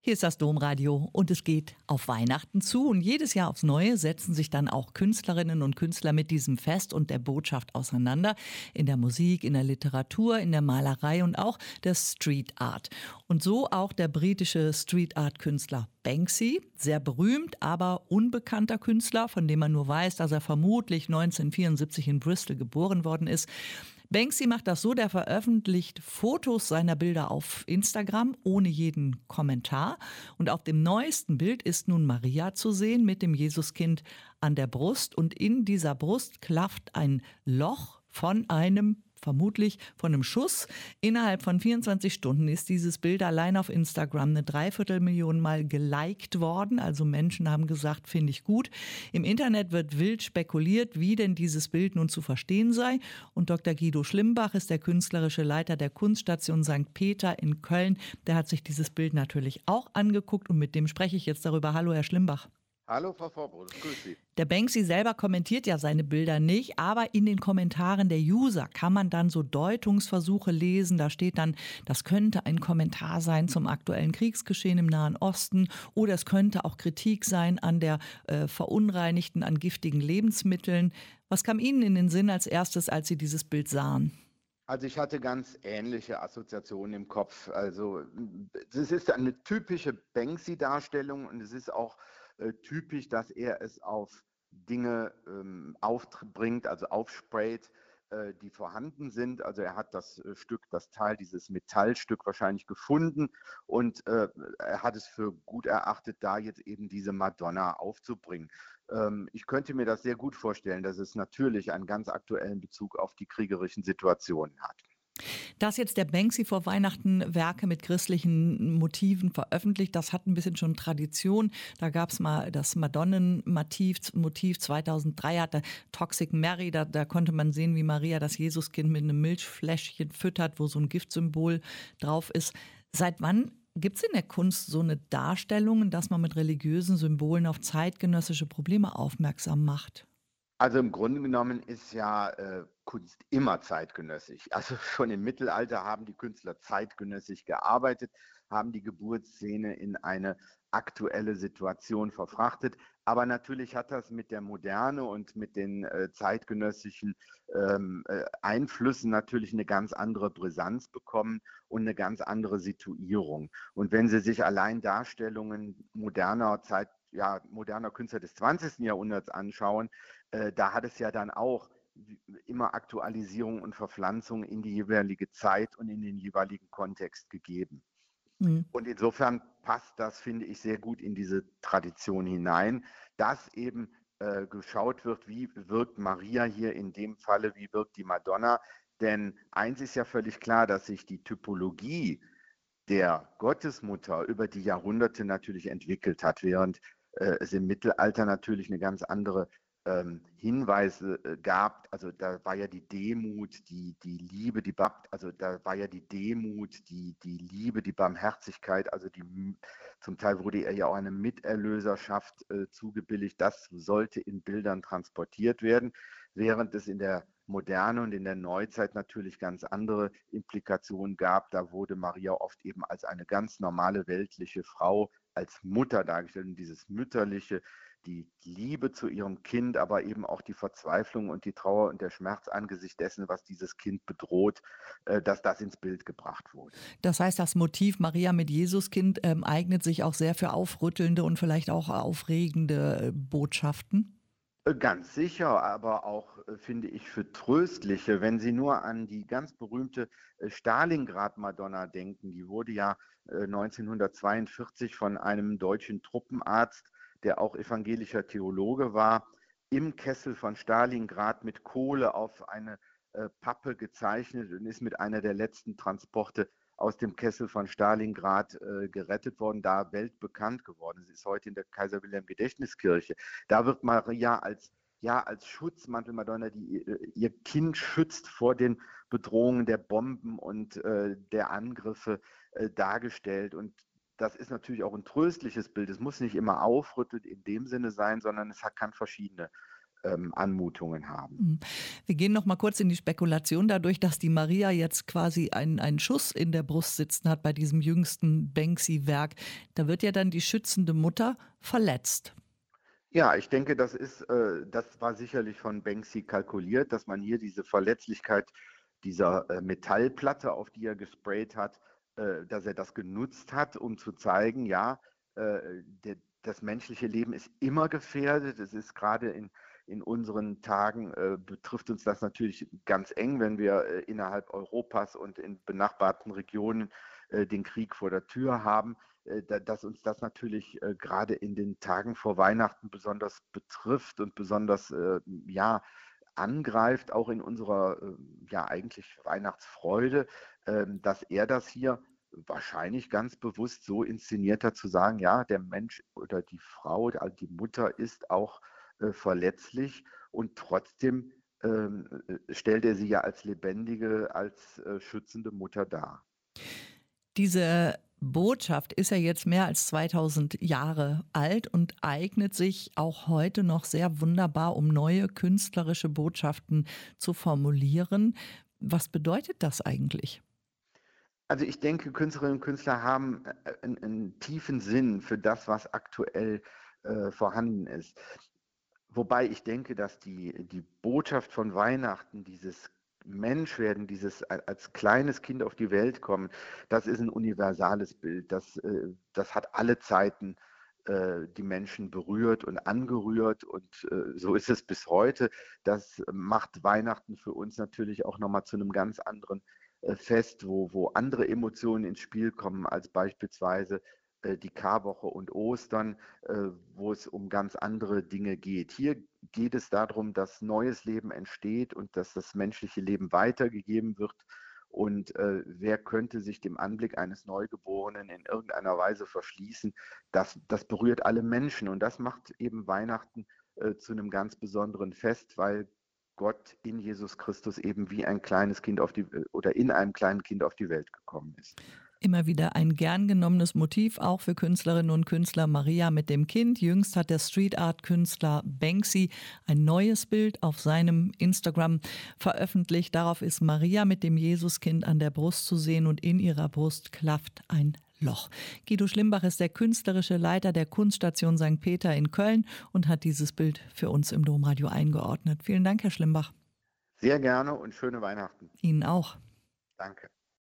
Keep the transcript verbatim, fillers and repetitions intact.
Hier ist das Domradio und es geht auf Weihnachten zu. Und jedes Jahr aufs Neue setzen sich dann auch Künstlerinnen und Künstler mit diesem Fest und der Botschaft auseinander. In der Musik, in der Literatur, in der Malerei und auch der Street Art. Und so auch der britische Street Art Künstler Banksy. Sehr berühmt, aber unbekannter Künstler, von dem man nur weiß, dass er vermutlich neunzehnhundertvierundsiebzig in Bristol geboren worden ist. Banksy macht das so, der veröffentlicht Fotos seiner Bilder auf Instagram ohne jeden Kommentar. Und auf dem neuesten Bild ist nun Maria zu sehen mit dem Jesuskind an der Brust. Und in dieser Brust klafft ein Loch von einem, vermutlich von einem Schuss. Innerhalb von vierundzwanzig Stunden ist dieses Bild allein auf Instagram eine Dreiviertelmillion Mal geliked worden. Also Menschen haben gesagt, finde ich gut. Im Internet wird wild spekuliert, wie denn dieses Bild nun zu verstehen sei. Und Doktor Guido Schlimbach ist der künstlerische Leiter der Kunststation Sankt Peter in Köln. Der hat sich dieses Bild natürlich auch angeguckt und mit dem spreche ich jetzt darüber. Hallo, Herr Schlimbach. Hallo, Frau Vorbrot, grüß Sie. Der Banksy selber kommentiert ja seine Bilder nicht, aber in den Kommentaren der User kann man dann so Deutungsversuche lesen. Da steht dann, das könnte ein Kommentar sein zum aktuellen Kriegsgeschehen im Nahen Osten oder es könnte auch Kritik sein an der äh, verunreinigten, an giftigen Lebensmitteln. Was kam Ihnen in den Sinn als erstes, als Sie dieses Bild sahen? Also ich hatte ganz ähnliche Assoziationen im Kopf. Also es ist eine typische Banksy-Darstellung und es ist auch äh, typisch, dass er es auf Dinge ähm, aufbringt, also aufsprayt, äh, die vorhanden sind. Also er hat das äh, Stück, das Teil, dieses Metallstück wahrscheinlich gefunden und äh, er hat es für gut erachtet, da jetzt eben diese Madonna aufzubringen. Ähm, ich könnte mir das sehr gut vorstellen, dass es natürlich einen ganz aktuellen Bezug auf die kriegerischen Situationen hat. Dass jetzt der Banksy vor Weihnachten Werke mit christlichen Motiven veröffentlicht, das hat ein bisschen schon Tradition. Da gab es mal das Madonnenmotiv Motiv zweitausenddrei, hatte Toxic Mary, da, da konnte man sehen, wie Maria das Jesuskind mit einem Milchfläschchen füttert, wo so ein Giftsymbol drauf ist. Seit wann gibt es in der Kunst so eine Darstellung, dass man mit religiösen Symbolen auf zeitgenössische Probleme aufmerksam macht? Also im Grunde genommen ist ja äh, Kunst immer zeitgenössisch. Also schon im Mittelalter haben die Künstler zeitgenössisch gearbeitet, haben die Geburtsszene in eine aktuelle Situation verfrachtet. Aber natürlich hat das mit der Moderne und mit den äh, zeitgenössischen ähm, äh, Einflüssen natürlich eine ganz andere Brisanz bekommen und eine ganz andere Situierung. Und wenn Sie sich allein Darstellungen moderner Zeit, ja, moderner Künstler des zwanzigsten Jahrhunderts anschauen, äh, da hat es ja dann auch immer Aktualisierung und Verpflanzung in die jeweilige Zeit und in den jeweiligen Kontext gegeben. Hm. Und insofern passt das, finde ich, sehr gut in diese Tradition hinein, dass eben äh, geschaut wird, wie wirkt Maria hier in dem Falle, wie wirkt die Madonna. Denn eins ist ja völlig klar, dass sich die Typologie der Gottesmutter über die Jahrhunderte natürlich entwickelt hat, während äh, es im Mittelalter natürlich eine ganz andere ähm, Hinweise äh, gab. Also da war ja die Demut, die, die Liebe, die Bab, also da war ja die Demut, die, die Liebe, die Barmherzigkeit, also die zum Teil wurde ihr ja auch eine Miterlöserschaft äh, zugebilligt. Das sollte in Bildern transportiert werden, während es in der Moderne und in der Neuzeit natürlich ganz andere Implikationen gab. Da wurde Maria oft eben als eine ganz normale weltliche Frau, als Mutter dargestellt. Und dieses Mütterliche, die Liebe zu ihrem Kind, aber eben auch die Verzweiflung und die Trauer und der Schmerz angesichts dessen, was dieses Kind bedroht, äh, dass das ins Bild gebracht wurde. Das heißt, das Motiv Maria mit Jesuskind ähm, eignet sich auch sehr für aufrüttelnde und vielleicht auch aufregende äh, Botschaften? Ganz sicher, aber auch, äh, finde ich, für tröstliche. Wenn Sie nur an die ganz berühmte äh, Stalingrad-Madonna denken, die wurde ja äh, neunzehnhundertzweiundvierzig von einem deutschen Truppenarzt, der auch evangelischer Theologe war, im Kessel von Stalingrad mit Kohle auf eine äh, Pappe gezeichnet und ist mit einer der letzten Transporte aus dem Kessel von Stalingrad äh, gerettet worden, da weltbekannt geworden. Sie ist heute in der Kaiser-Wilhelm-Gedächtniskirche. Da wird Maria als, ja, als Schutzmantel Madonna, die ihr Kind schützt vor den Bedrohungen der Bomben und äh, der Angriffe äh, dargestellt. Und das ist natürlich auch ein tröstliches Bild. Es muss nicht immer aufrüttelt in dem Sinne sein, sondern es hat, kann verschiedene ähm, Anmutungen haben. Mhm. Wir gehen noch mal kurz in die Spekulation dadurch, dass die Maria jetzt quasi einen, einen Schuss in der Brust sitzen hat bei diesem jüngsten Banksy-Werk. Da wird ja dann die schützende Mutter verletzt. Ja, ich denke, das ist, äh, das war sicherlich von Banksy kalkuliert, dass man hier diese Verletzlichkeit dieser äh, Metallplatte, auf die er gesprayt hat, äh, dass er das genutzt hat, um zu zeigen, ja, äh, der, das menschliche Leben ist immer gefährdet. Es ist gerade in, in unseren Tagen, äh, betrifft uns das natürlich ganz eng, wenn wir äh, innerhalb Europas und in benachbarten Regionen äh, den Krieg vor der Tür haben, äh, dass uns das natürlich äh, gerade in den Tagen vor Weihnachten besonders betrifft und besonders äh, ja, angreift, auch in unserer äh, ja eigentlich Weihnachtsfreude, ähm, dass er das hier wahrscheinlich ganz bewusst so inszeniert hat, zu sagen, ja, der Mensch oder die Frau, also die Mutter ist auch äh, verletzlich und trotzdem ähm, äh, stellt er sie ja als lebendige, als äh, schützende Mutter dar. Diese Botschaft ist ja jetzt mehr als zweitausend Jahre alt und eignet sich auch heute noch sehr wunderbar, um neue künstlerische Botschaften zu formulieren. Was bedeutet das eigentlich? Also ich denke, Künstlerinnen und Künstler haben äh, einen, einen tiefen Sinn für das, was aktuell äh, vorhanden ist. Wobei ich denke, dass die, die Botschaft von Weihnachten, dieses Menschwerden, dieses a- als kleines Kind auf die Welt kommen, das ist ein universales Bild. Das, äh, das hat alle Zeiten äh, die Menschen berührt und angerührt und äh, so ist es bis heute. Das macht Weihnachten für uns natürlich auch nochmal zu einem ganz anderen äh, Fest, wo, wo andere Emotionen ins Spiel kommen als beispielsweise äh, die Karwoche und Ostern, äh, wo es um ganz andere Dinge geht. Hier geht es darum, dass neues Leben entsteht und dass das menschliche Leben weitergegeben wird. Und äh, wer könnte sich dem Anblick eines Neugeborenen in irgendeiner Weise verschließen? Das, das berührt alle Menschen und das macht eben Weihnachten äh, zu einem ganz besonderen Fest, weil Gott in Jesus Christus eben wie ein kleines Kind auf die oder in einem kleinen Kind auf die Welt gekommen ist. Immer wieder ein gern genommenes Motiv, auch für Künstlerinnen und Künstler. Maria mit dem Kind. Jüngst hat der Street Art Künstler Banksy ein neues Bild auf seinem Instagram veröffentlicht. Darauf ist Maria mit dem Jesuskind an der Brust zu sehen und in ihrer Brust klafft ein Loch. Guido Schlimbach ist der künstlerische Leiter der Kunststation Sankt Peter in Köln und hat dieses Bild für uns im Domradio eingeordnet. Vielen Dank, Herr Schlimbach. Sehr gerne und schöne Weihnachten. Ihnen auch. Danke.